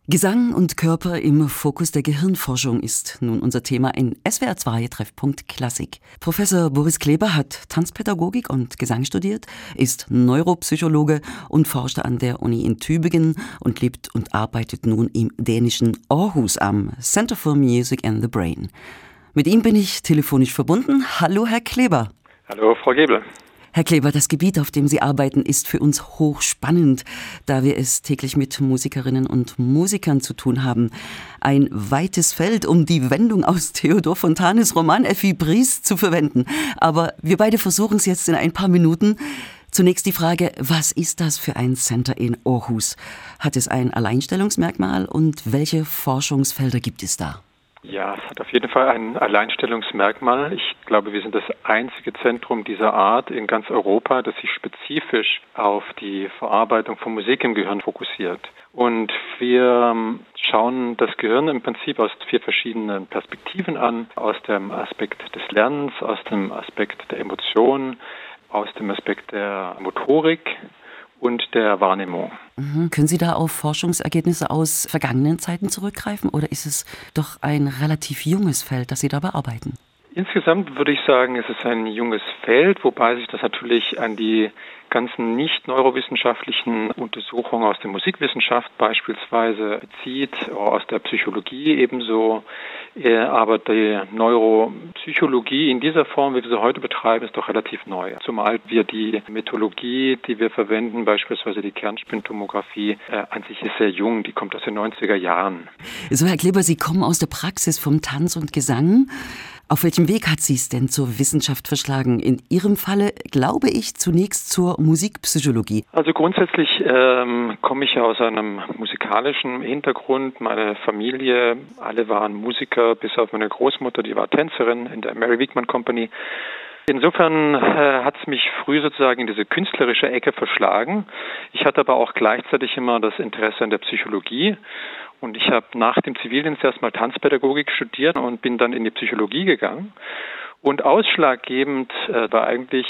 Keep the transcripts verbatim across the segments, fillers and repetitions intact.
Gesang und Körper im Fokus der Gehirnforschung ist nun unser Thema in S W R zwei Treffpunkt Klassik. Professor Boris Kleber hat Tanzpädagogik und Gesang studiert, ist Neuropsychologe und forschte an der Uni in Tübingen und lebt und arbeitet nun im dänischen Aarhus am Center for Music and the Brain. Mit ihm bin ich telefonisch verbunden. Hallo, Herr Kleber. Hallo, Frau Gebel. Herr Kleber, das Gebiet, auf dem Sie arbeiten, ist für uns hochspannend, da wir es täglich mit Musikerinnen und Musikern zu tun haben. Ein weites Feld, um die Wendung aus Theodor Fontanes Roman Effi Briest zu verwenden. Aber wir beide versuchen es jetzt in ein paar Minuten. Zunächst die Frage, was ist das für ein Center in Aarhus? Hat es ein Alleinstellungsmerkmal und welche Forschungsfelder gibt es da? Ja, es hat auf jeden Fall ein Alleinstellungsmerkmal. Ich glaube, wir sind das einzige Zentrum dieser Art in ganz Europa, das sich spezifisch auf die Verarbeitung von Musik im Gehirn fokussiert. Und wir schauen das Gehirn im Prinzip aus vier verschiedenen Perspektiven an. Aus dem Aspekt des Lernens, aus dem Aspekt der Emotionen, aus dem Aspekt der Motorik und der Wahrnehmung. Mhm. Können Sie da auf Forschungsergebnisse aus vergangenen Zeiten zurückgreifen oder ist es doch ein relativ junges Feld, das Sie da bearbeiten? Insgesamt würde ich sagen, es ist ein junges Feld, wobei sich das natürlich an die ganzen nicht neurowissenschaftlichen Untersuchungen aus der Musikwissenschaft beispielsweise bezieht, aus der Psychologie ebenso. Aber die Neuropsychologie in dieser Form, wie wir sie heute betreiben, ist doch relativ neu. Zumal wir die Methodologie, die wir verwenden, beispielsweise die Kernspintomographie, an sich ist sehr jung, die kommt aus den neunziger Jahren. So, Herr Kleber, Sie kommen aus der Praxis vom Tanz und Gesang. Auf welchem Weg hat Sie es denn zur Wissenschaft verschlagen? In Ihrem Falle, glaube ich, zunächst zur Musikpsychologie. Also grundsätzlich ähm, komme ich ja aus einem musikalischen Hintergrund. Meine Familie, alle waren Musiker, bis auf meine Großmutter, die war Tänzerin in der Mary Wigman Company. Insofern äh, hat es mich früh sozusagen in diese künstlerische Ecke verschlagen. Ich hatte aber auch gleichzeitig immer das Interesse an der Psychologie. Und ich habe nach dem Zivildienst erstmal Tanzpädagogik studiert und bin dann in die Psychologie gegangen. Und ausschlaggebend äh, war eigentlich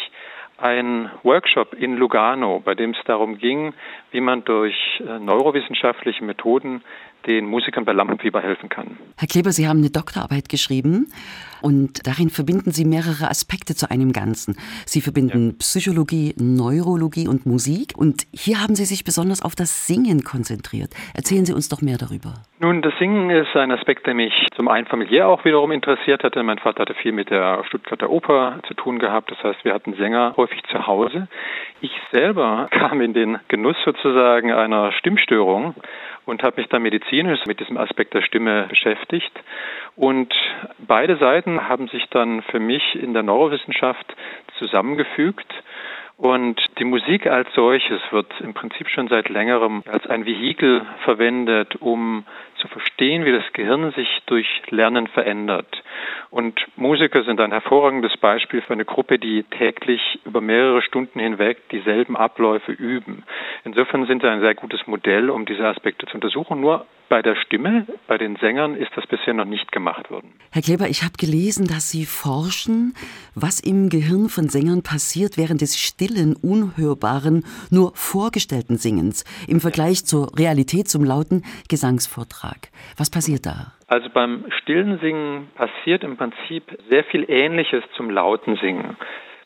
ein Workshop in Lugano, bei dem es darum ging, wie man durch äh, neurowissenschaftliche Methoden den Musikern bei Lampenfieber helfen kann. Herr Kleber, Sie haben eine Doktorarbeit geschrieben und darin verbinden Sie mehrere Aspekte zu einem Ganzen. Sie verbinden ja. Psychologie, Neurologie und Musik und hier haben Sie sich besonders auf das Singen konzentriert. Erzählen Sie uns doch mehr darüber. Nun, das Singen ist ein Aspekt, der mich zum einen familiär auch wiederum interessiert hatte. Mein Vater hatte viel mit der Stuttgarter Oper zu tun gehabt. Das heißt, wir hatten Sänger häufig zu Hause. Ich selber kam in den Genuss sozusagen einer Stimmstörung und habe mich dann medizinisch mit diesem Aspekt der Stimme beschäftigt. Und beide Seiten haben sich dann für mich in der Neurowissenschaft zusammengefügt. Und die Musik als solches wird im Prinzip schon seit längerem als ein Vehikel verwendet, um zu verstehen, wie das Gehirn sich durch Lernen verändert. Und Musiker sind ein hervorragendes Beispiel für eine Gruppe, die täglich über mehrere Stunden hinweg dieselben Abläufe üben. Insofern sind sie ein sehr gutes Modell, um diese Aspekte zu untersuchen. Nur bei der Stimme, bei den Sängern ist das bisher noch nicht gemacht worden. Herr Kleber, ich habe gelesen, dass Sie forschen, was im Gehirn von Sängern passiert während des stillen, unhörbaren, nur vorgestellten Singens im Vergleich zur Realität, zum lauten Gesangsvortrag. Was passiert da? Also beim stillen Singen passiert im Prinzip sehr viel Ähnliches zum lauten Singen.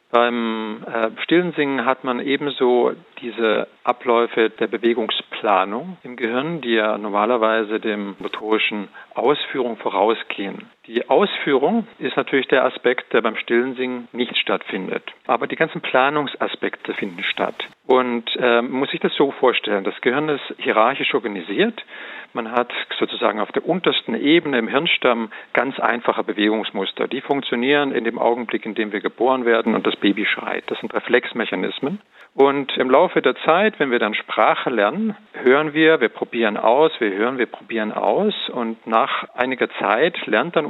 Beim äh, stillen Singen hat man ebenso diese Abläufe der Bewegungsplanung im Gehirn, die ja normalerweise dem motorischen Ausführung vorausgehen. Die Ausführung ist natürlich der Aspekt, der beim stillen Singen nicht stattfindet. Aber die ganzen Planungsaspekte finden statt. Und äh, man muss sich das so vorstellen, das Gehirn ist hierarchisch organisiert. Man hat sozusagen auf der untersten Ebene im Hirnstamm ganz einfache Bewegungsmuster. Die funktionieren in dem Augenblick, in dem wir geboren werden und das Baby schreit. Das sind Reflexmechanismen. Und im Laufe der Zeit, wenn wir dann Sprache lernen, hören wir, wir probieren aus, wir hören, wir probieren aus. Und nach einiger Zeit lernt dann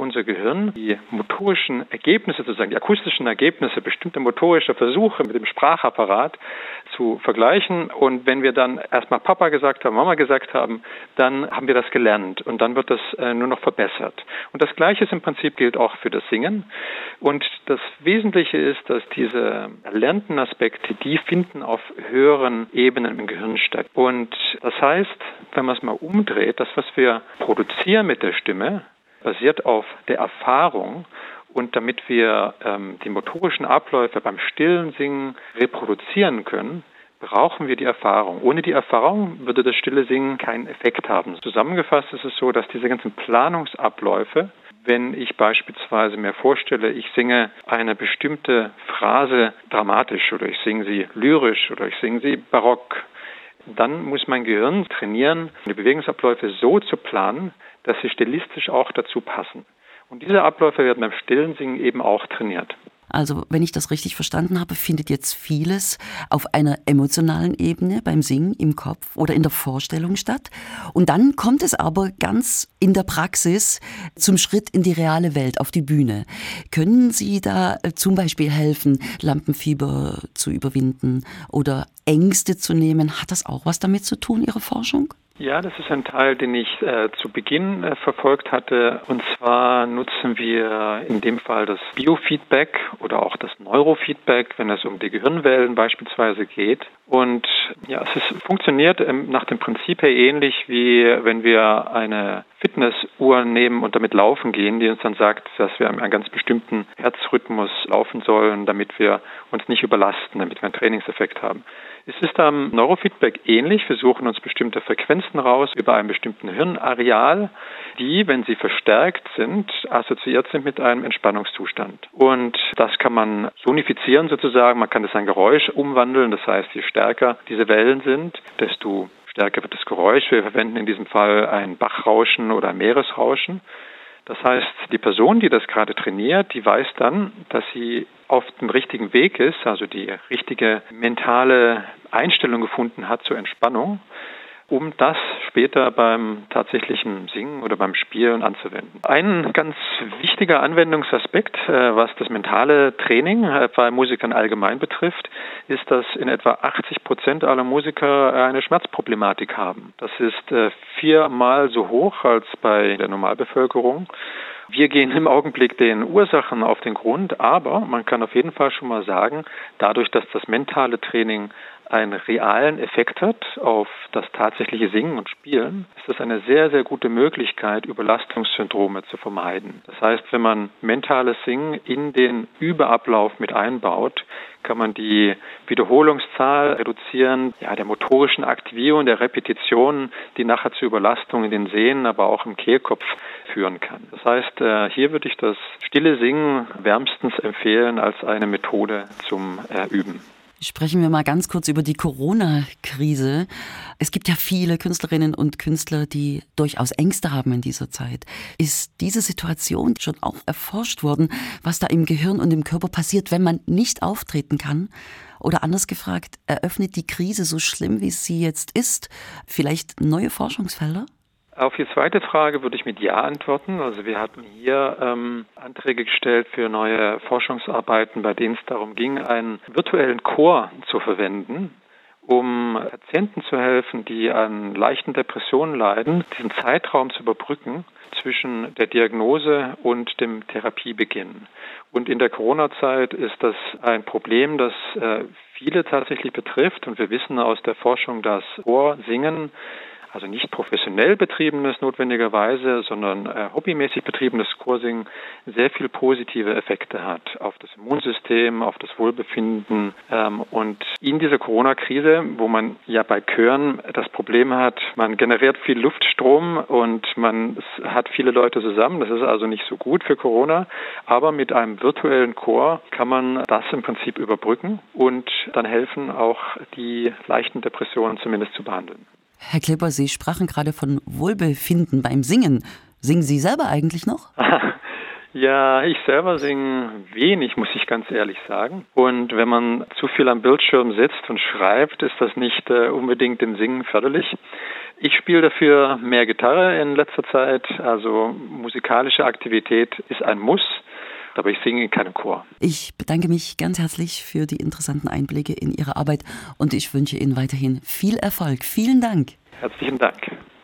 unser Gehirn die motorischen Ergebnisse, sozusagen die akustischen Ergebnisse bestimmter motorischer Versuche mit dem Sprachapparat zu vergleichen. Und wenn wir dann erstmal Papa gesagt haben, Mama gesagt haben, dann haben wir das gelernt und dann wird das äh, nur noch verbessert. Und das Gleiche ist im Prinzip gilt auch für das Singen. Und das Wesentliche ist, dass diese erlernten Aspekte, die finden auf höheren Ebenen im Gehirn statt. Und das heißt, wenn man es mal umdreht, das, was wir produzieren mit der Stimme, basiert auf der Erfahrung. Und damit wir ähm, die motorischen Abläufe beim stillen Singen reproduzieren können, brauchen wir die Erfahrung. Ohne die Erfahrung würde das stille Singen keinen Effekt haben. Zusammengefasst ist es so, dass diese ganzen Planungsabläufe, wenn ich beispielsweise mir vorstelle, ich singe eine bestimmte Phrase dramatisch oder ich singe sie lyrisch oder ich singe sie barock, dann muss mein Gehirn trainieren, die Bewegungsabläufe so zu planen, dass sie stilistisch auch dazu passen. Und diese Abläufe werden beim stillen Singen eben auch trainiert. Also, wenn ich das richtig verstanden habe, findet jetzt vieles auf einer emotionalen Ebene beim Singen im Kopf oder in der Vorstellung statt. Und dann kommt es aber ganz in der Praxis zum Schritt in die reale Welt, auf die Bühne. Können Sie da zum Beispiel helfen, Lampenfieber zu überwinden oder Ängste zu nehmen? Hat das auch was damit zu tun, Ihre Forschung? Ja, das ist ein Teil, den ich äh, zu Beginn äh, verfolgt hatte. Und zwar nutzen wir in dem Fall das Biofeedback oder auch das Neurofeedback, wenn es um die Gehirnwellen beispielsweise geht. Und ja, es ist, funktioniert ähm, nach dem Prinzip her ähnlich, wie wenn wir eine Fitnessuhr nehmen und damit laufen gehen, die uns dann sagt, dass wir einen ganz bestimmten Herzrhythmus laufen sollen, damit wir uns nicht überlasten, damit wir einen Trainingseffekt haben. Es ist am Neurofeedback ähnlich. Wir suchen uns bestimmte Frequenzen raus über einem bestimmten Hirnareal, die, wenn sie verstärkt sind, assoziiert sind mit einem Entspannungszustand. Und das kann man sonifizieren sozusagen. Man kann das in ein Geräusch umwandeln. Das heißt, je stärker diese Wellen sind, desto stärker wird das Geräusch. Wir verwenden in diesem Fall ein Bachrauschen oder ein Meeresrauschen. Das heißt, die Person, die das gerade trainiert, die weiß dann, dass sie auf dem richtigen Weg ist, also die richtige mentale Einstellung gefunden hat zur Entspannung, um das später beim tatsächlichen Singen oder beim Spielen anzuwenden. Ein ganz wichtiger Anwendungsaspekt, was das mentale Training bei Musikern allgemein betrifft, ist, dass in etwa achtzig Prozent aller Musiker eine Schmerzproblematik haben. Das ist viermal so hoch als bei der Normalbevölkerung. Wir gehen im Augenblick den Ursachen auf den Grund, aber man kann auf jeden Fall schon mal sagen, dadurch, dass das mentale Training einen realen Effekt hat auf das tatsächliche Singen und Spielen, ist das eine sehr, sehr gute Möglichkeit, Überlastungssyndrome zu vermeiden. Das heißt, wenn man mentales Singen in den Überablauf mit einbaut, kann man die Wiederholungszahl reduzieren, ja, der motorischen Aktivierung, der Repetition, die nachher zu Überlastungen in den Sehnen, aber auch im Kehlkopf führen kann. Das heißt, hier würde ich das stille Singen wärmstens empfehlen als eine Methode zum Üben. Sprechen wir mal ganz kurz über die Corona-Krise. Es gibt ja viele Künstlerinnen und Künstler, die durchaus Ängste haben in dieser Zeit. Ist diese Situation schon auch erforscht worden, was da im Gehirn und im Körper passiert, wenn man nicht auftreten kann? Oder anders gefragt, eröffnet die Krise, so schlimm wie sie jetzt ist, vielleicht neue Forschungsfelder? Auf die zweite Frage würde ich mit Ja antworten. Also wir hatten hier ähm, Anträge gestellt für neue Forschungsarbeiten, bei denen es darum ging, einen virtuellen Chor zu verwenden, um Patienten zu helfen, die an leichten Depressionen leiden, diesen Zeitraum zu überbrücken zwischen der Diagnose und dem Therapiebeginn. Und in der Corona-Zeit ist das ein Problem, das äh, viele tatsächlich betrifft. Und wir wissen aus der Forschung, dass Chorsingen, also nicht professionell betriebenes notwendigerweise, sondern äh, hobbymäßig betriebenes Chorsingen sehr viel positive Effekte hat auf das Immunsystem, auf das Wohlbefinden. Ähm, und in dieser Corona-Krise, wo man ja bei Chören das Problem hat, man generiert viel Luftstrom und man hat viele Leute zusammen. Das ist also nicht so gut für Corona. Aber mit einem virtuellen Chor kann man das im Prinzip überbrücken und dann helfen, auch die leichten Depressionen zumindest zu behandeln. Herr Klepper, Sie sprachen gerade von Wohlbefinden beim Singen. Singen Sie selber eigentlich noch? Ja, ich selber singe wenig, muss ich ganz ehrlich sagen. Und wenn man zu viel am Bildschirm sitzt und schreibt, ist das nicht äh, unbedingt dem Singen förderlich. Ich spiele dafür mehr Gitarre in letzter Zeit, also musikalische Aktivität ist ein Muss, aber ich singe in keinem Chor. Ich bedanke mich ganz herzlich für die interessanten Einblicke in Ihre Arbeit und ich wünsche Ihnen weiterhin viel Erfolg. Vielen Dank. Herzlichen Dank.